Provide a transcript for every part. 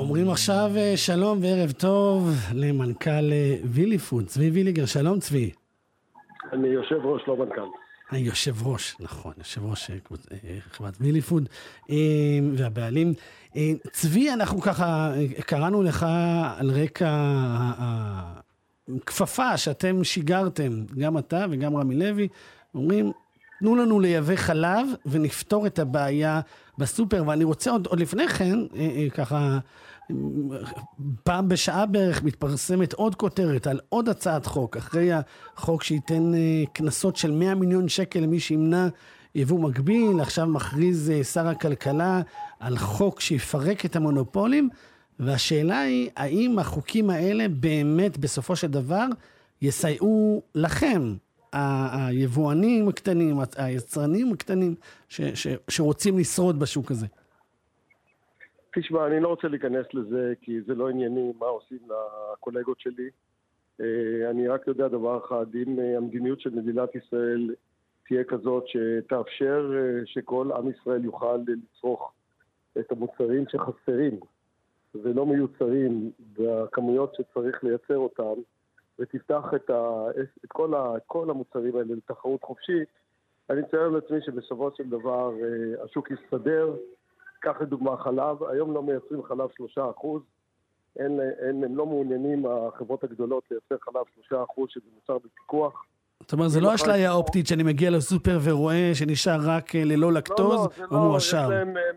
אומרים עכשיו שלום וערב טוב למנכ"ל וילי פוד, צבי ויליגר. שלום צבי. אני יושב ראש, לא מנכ"ל. יושב ראש, נכון, יושב ראש חברת וילי פוד והבעלים. צבי, אנחנו ככה קראנו לך על רקע הכפפה שאתם שיגרתם, גם אתה וגם רמי לוי, אומרים, תנו לנו לייבא חלב ונפתור את הבעיה בסופר. ואני רוצה עוד לפני כן, ככה, פעם בשעה בערך מתפרסמת עוד כותרת על עוד הצעת חוק, אחרי החוק שייתן כנסות של 100 מיליון שקל למי שימנע יבוא מקביל. עכשיו מכריז שר הכלכלה על חוק שיפרק את המונופולים, והשאלה היא, האם החוקים האלה באמת בסופו של דבר יסייעו לכם, היבואנים הקטנים, היצרנים הקטנים שרוצים לשרוד בשוק הזה? תשמע, אני לא רוצה להיכנס לזה, כי זה לא ענייני מה עושים לקולגות שלי. אני רק יודע דבר אחד, אם המדיניות של מדינת ישראל תהיה כזאת שתאפשר שכל עם ישראל יוכל לצרוך את המוצרים שחסרים ולא מיוצרים בכמויות שצריך לייצר אותם, ותפתח את כל המוצרים האלה לתחרות חופשית, אני מציין לעצמי שבסופו של דבר השוק יסתדר. קח לדוגמה חלב, היום לא מייצרים חלב 3%, הם לא מעוניינים, החברות הגדולות, לייצר חלב 3%, שזה מוצר בפיקוח. זאת אומרת, זה לא אשליה אופטית שאני מגיע לסופר ורואה שנשאר רק ללא לקטוז או מואשר.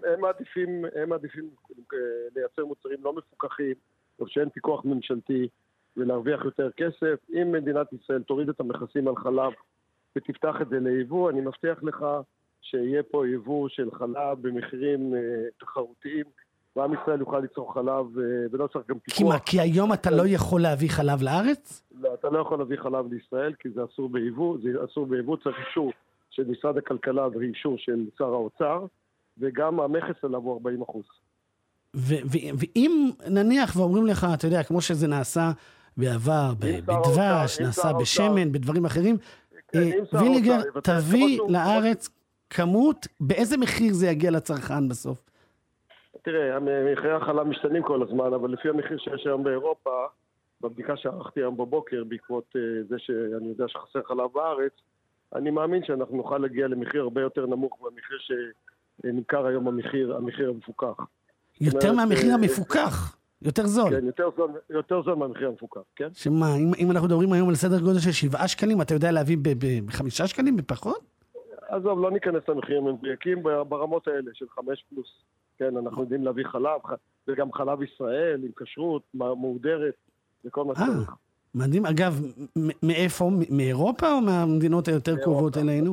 הם מעדיפים לייצר מוצרים לא מפוקחים, או שאין פיקוח ממשלתי, ולהרוויח יותר כסף. אם מדינת ישראל תוריד את המכסים על חלב ותפתח את זה ליבוא, אני מבטיח לך שיהיה פה יבוא של חלב במחירים תחרותיים, ועם ישראל יוכל ליצור חלב ולא צריך גם פיקוח. כי היום אתה לא יכול להביא חלב לארץ? לא, אתה לא יכול להביא חלב לישראל, כי זה אסור ביבוא. זה אסור ביבוא, צריך אישור של משרד הכלכלה ואישור של שר האוצר, וגם המכס עליו הוא 40%. ואם נניח ואומרים לך, אתה יודע, כמו שזה נעשה בעבר, בדבש, נעשה בשמן, בדברים אחרים, ויליגר, תביא לארץ כמות, באיזה מחיר זה יגיע לצרכן בסוף? תראה, מחירי החלב משתנים כל הזמן, אבל לפי המחיר שיש היום באירופה, בבדיקה שערכתי היום בבוקר, בעקבות זה שאני יודע שחסר חלב בארץ, אני מאמין שאנחנו נוכל להגיע למחיר הרבה יותר נמוך מהמחיר שנמכר היום המחיר המפוקח. יותר מהמחיר המפוקח? יותר זול? כן, יותר זול מהמחיר המפוקח, כן? שמה, אם אנחנו מדברים היום על סדר גודל של 7 שקלים, אתה יודע להביא ב5 שקלים, בפחות? עזוב, לא ניכנס למחירים המדויקים ברמות האלה של 5 פלוס. כן, אנחנו יודעים להביא חלב, וגם חלב ישראל עם כשרות מהודרת וכל מה שצריך. מדהים. אגב, מאיפה? מאירופה או מהמדינות היותר קרובות אלינו?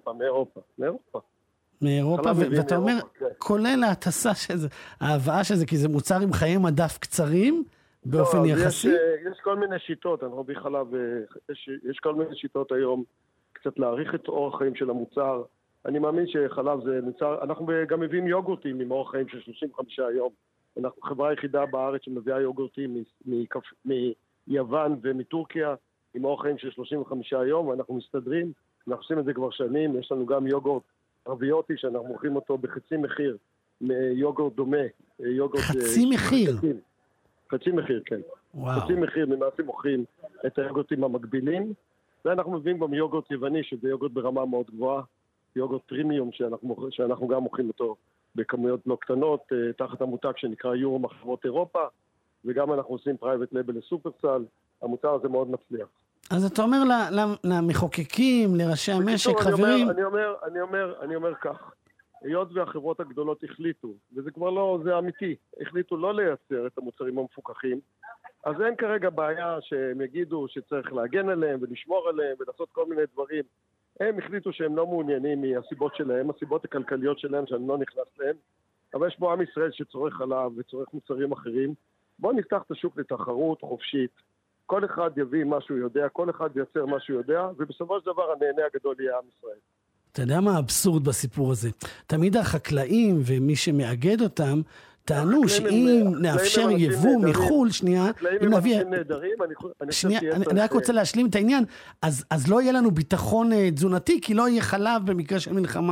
מאירופה, ואתה אומר, כולל ההטסה שזה, ההבאה שזה, כי זה מוצר עם חיי מדף קצרים, באופן יחסי? יש כל מיני שיטות, אנחנו מביא חלב, יש כל מיני שיטות היום, קצת להאריך את אורח החיים של המוצר. אני מאמין שחלב זה מוצר, אנחנו גם מביאים יוגורטים עם אורח חיים של 35 יום. אנחנו חברה היחידה בארץ שמביאה יוגורטים מיוון ומטורקיה עם אורח חיים של 35 יום, ואנחנו מסתדרים, אנחנו עושים את זה כבר שנים. יש לנו גם יוגורט רביוטי שאנחנו מוכרים אותו בחצי מחיר מיוגורט דומה. חצי מחיר? חצי מחיר, כן. וואו. חצי מחיר, למעשה מוכרים את היוגורטים המקבילים, ואנחנו מביאים גם יוגורט יווני, שזה יוגורט ברמה מאוד גבוהה, יוגורט פרימיום שאנחנו גם מוכרים אותו בכמויות לא קטנות, תחת המותג שנקרא יורו מחברות אירופה, וגם אנחנו עושים פרייבט לייבל לסופרסל. המוצר הזה מאוד מצליח. אז אתה אומר למחוקקים, לראשי המשק, חברים? אני אומר כך, היות והחברות הגדולות החליטו, וזה כבר לא, זה אמיתי, החליטו לא לייצר את המוצרים המפוקחים, אז אין כרגע בעיה שהם יגידו שצריך להגן עליהם ולשמור עליהם ולעשות כל מיני דברים. הם החליטו שהם לא מעוניינים מהסיבות שלהם, הסיבות הכלכליות שלהם שאני לא נכנס להם, אבל יש פה עם ישראל שצורך חלב וצורך מוצרים אחרים. בואו נפתח את השוק לתחרות חופשית, כל אחד יביא מה שהוא יודע, כל אחד ייצר מה שהוא יודע, ובסופו של דבר הנהנה הגדול יהיה עם ישראל. אתה יודע מה האבסורד בסיפור הזה? תמיד החקלאים ומי שמאגד אותם, טענו שאם נאפשר יבוא מחול, שנייה, אם נביא... אני רק רוצה להשלים את העניין, אז לא יהיה לנו ביטחון תזונתי, כי לא יהיה חלב במקרה של מלחמה.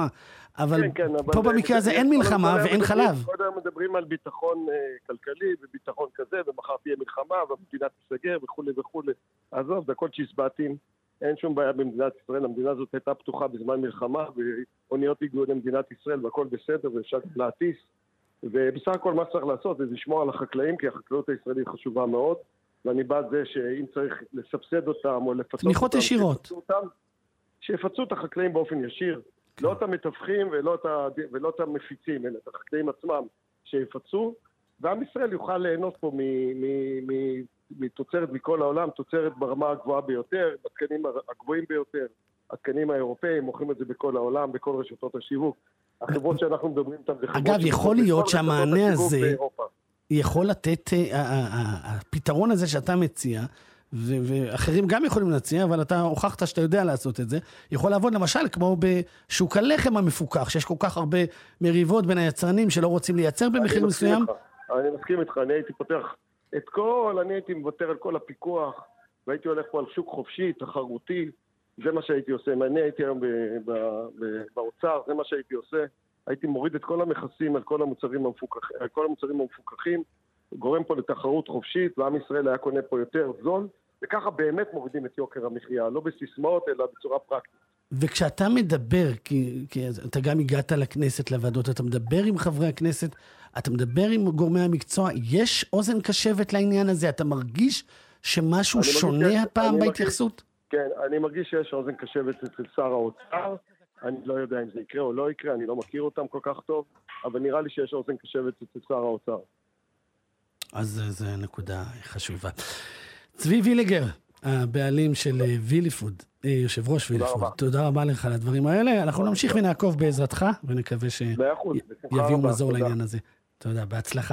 אבל פה במקרה הזה אין מלחמה ואין חלב. קודם מדברים על ביטחון כלכלי וביטחון כזה, ומחר תהיה מלחמה והמדינה תיסגר וכו'. עזוב, זה הכל צ'יזבטים. אין שום בעיה במדינת ישראל, המדינה הזאת הייתה פתוחה בזמן מלחמה, ואוניות הגיעו למדינת ישראל והכל בסדר ואפשר להטיס. ובסך הכל מה צריך לעשות זה לשמור על החקלאים, כי החקלאות הישראלית חשובה מאוד, ואני בעד זה שאם צריך לסבסד אותם או לפצות תמיכות ישירות. שיפצו את החקלאים באופן ישיר, לא את המתווכים ולא את המפיצים, אלא את החקלאים עצמם שיפצו, ועם ישראל יוכל ליהנות פה מתוצרת מכל העולם, תוצרת ברמה הגבוהה ביותר, בתקנים הגבוהים ביותר, התקנים האירופאים, מוכרים את זה בכל העולם, בכל רשתות השיווק. החברות שאנחנו מדברים איתן זה חברות... אגב, יכול להיות שהמענה הזה יכול לתת, הפתרון הזה שאתה מציע, ואחרים גם יכולים להציע, אבל אתה הוכחת שאתה יודע לעשות את זה, יכול לעבוד למשל כמו בשוק הלחם המפוקח, שיש כל כך הרבה מריבות בין היצרנים שלא רוצים לייצר במחיר מסוים. אני מסכים איתך, אני הייתי פותח את אני הייתי מוותר על כל הפיקוח, והייתי הולך פה על שוק חופשי, תחרותי, זה מה שהייתי עושה. אם אני הייתי היום באוצר, זה מה שהייתי עושה. הייתי מוריד את כל המכסים על כל המוצרים המפוקחים, גורם פה לתחרות חופשית, ועם ישראל היה קונה פה יותר זול, וככה באמת מורידים את יוקר המחיה, לא בסיסמאות, אלא בצורה פרקטית. וכשאתה מדבר, כי אתה גם הגעת לכנסת, לוועדות, אתה מדבר עם חברי הכנסת, אתה מדבר עם גורמי המקצוע, יש אוזן קשבת לעניין הזה? אתה מרגיש שמשהו שונה הפעם בהתייחסות? כן, אני מרגיש שיש אוזן קשבת אצל שר האוצר, אני לא יודע אם זה יקרה או לא יקרה, אני לא מכיר אותם כל כך טוב, אבל נראה לי שיש אוזן קשבת אצל שר האוצר. אז זו נקודה חשובה. צבי וילגר, הבעלים של ויליפוד, יושב ראש ויליפוד, תודה רבה לך על הדברים האלה. אנחנו נמשיך ונעקוב בעזרתך, ונקווה שיביאו מזור לעניין הזה. תודה, בהצלחה.